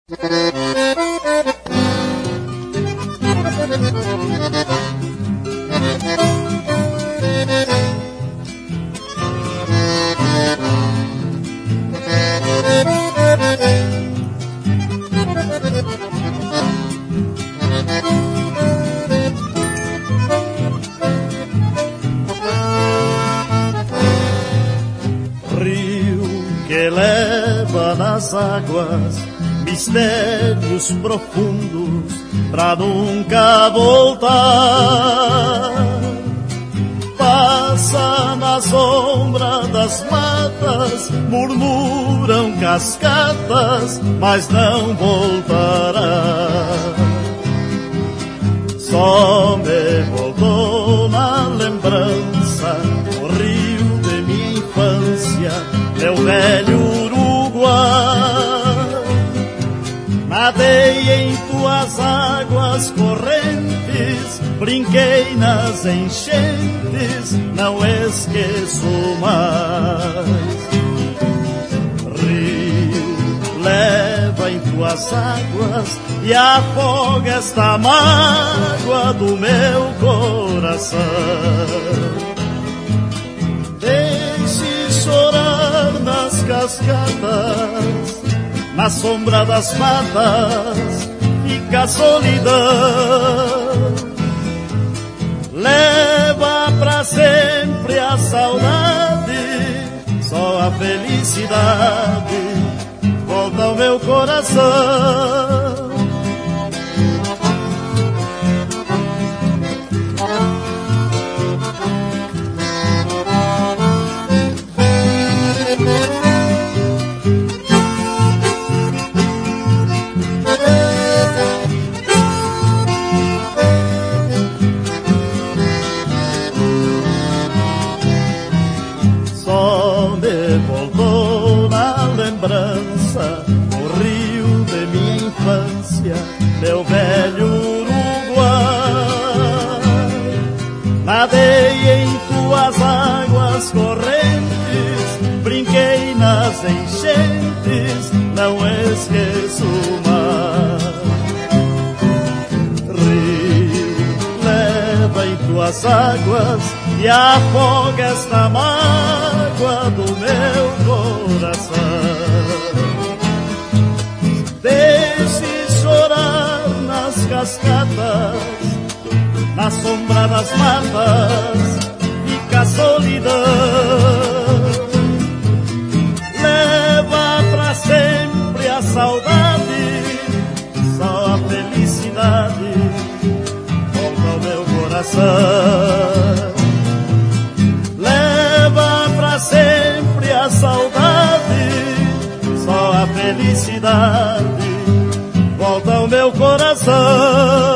Nas águas, mistérios profundos, pra nunca voltar. Passa na sombra das matas, murmuram cascatas, mas não voltará. Só me voltou na lembrança o rio de minha infância, meu velho nadei em tuas águas correntes, brinquei nas enchentes, não esqueço mais. Rio, leva em tuas águas e afoga esta mágoa do meu coração. Deixe chorar nas cascatas, na sombra das matas fica a solidão. Leva pra sempre a saudade, só a felicidade volta ao meu coração. O rio de minha infância, meu velho Uruguai. Nadei em tuas águas correntes, brinquei nas enchentes, não esqueço mais. Rio, leva em tuas águas e afoga esta mágoa do meu coração. Deixe chorar nas cascatas, na sombra das matas fica a solidão. Leva pra sempre a saudade, só a felicidade volta ao meu coração. Leva pra sempre a saudade, só a felicidade volta ao meu coração.